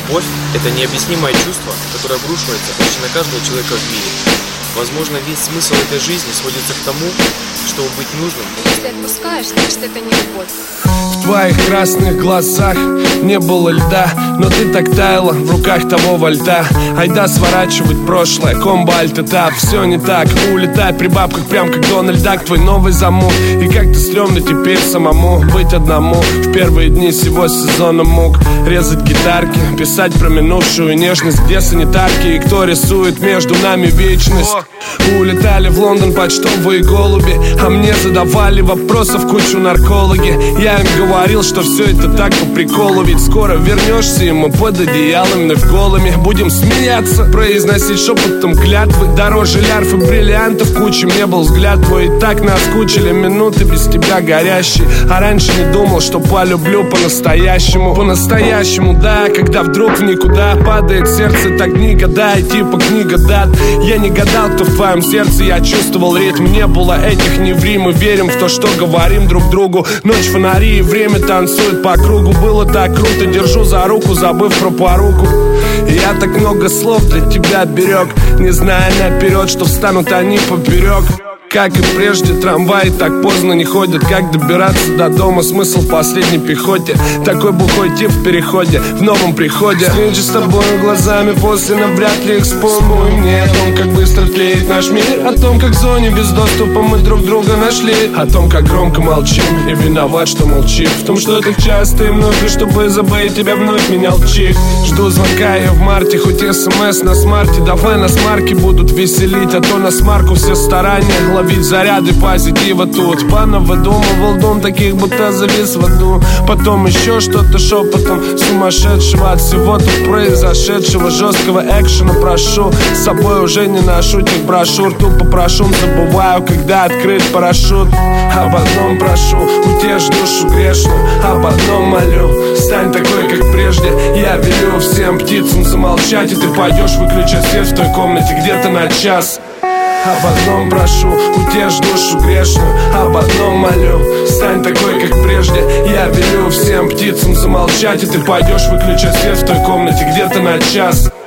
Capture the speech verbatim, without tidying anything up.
Любовь – это необъяснимое чувство, которое обрушивается почти на каждого человека в мире. Возможно, весь смысл этой жизни сводится к тому, чтобы быть нужным. Если отпускаешь, значит это не любовь. В твоих красных глазах не было льда, но ты так таяла в руках того вольта. Айда сворачивать прошлое, комбо альт-этап. Все не так, улетай при бабках прям как Дональд Дак. Твой новый замок, и как ты стрёмно теперь самому быть одному. В первые дни всего сезона мук резать гитарки, писать про минувшую нежность. Где санитарки и кто рисует между нами вечность. Улетали в Лондон почтовые голуби, а мне задавали вопросов кучу наркологи. Я им говорил, что все это так по приколу, ведь скоро вернешься, и мы под одеялом вновь голыми будем смеяться, произносить шепотом клятвы. Дороже лярв и бриллиантов кучи мне был взгляд твой. И так наскучили минуты без тебя горящие. А раньше не думал, что полюблю по-настоящему. По-настоящему, да, когда вдруг в никуда падает сердце, так не гадай, типа книга дат. Я не гадал, кто в твоем сердце, я чувствовал ритм. Не было этих не ври, мы верим в то, что говорим друг другу. Ночь, фонари и время танцуют по кругу. Было так круто, держу за руку, забыв про поруку. И я так много слов для тебя берег, не зная наперед, что встанут они поперек. Как и прежде, трамваи так поздно не ходят. Как добираться до дома, смысл в последней пехоте. Такой бухой тип в переходе, в новом приходе. Встречи с тобой глазами после навряд ли их вспомню. И мне о том, как быстро тлеет наш мир, о том, как в зоне без доступа мы друг друга нашли, о том, как громко молчим и виноват, что молчим. В том, что так часто и много, чтобы забыть тебя, вновь менял чип. Жду звонка я в марте, хоть смс на смарте. Давай нас марки будут веселить, а то на смарку все старания ловить заряды позитива тут. Пана выдумывал дом таких, будто завис в аду. Потом еще что-то шепотом сумасшедшего от всего тут произошедшего. Жесткого экшена прошу, с собой уже не ношу тех брошюр. Тупо прошу, забываю, когда открыт парашют. Об одном прошу, утешь душу грешную. Об одном молю, стань такой, как прежде. Я велю всем птицам замолчать, и ты пойдешь выключать свет в той комнате где-то на час. Об одном прошу, утешь душу грешную. Об одном молю, стань такой, как прежде. Я велю всем птицам замолчать, и ты пойдешь выключать свет в той комнате где-то на час.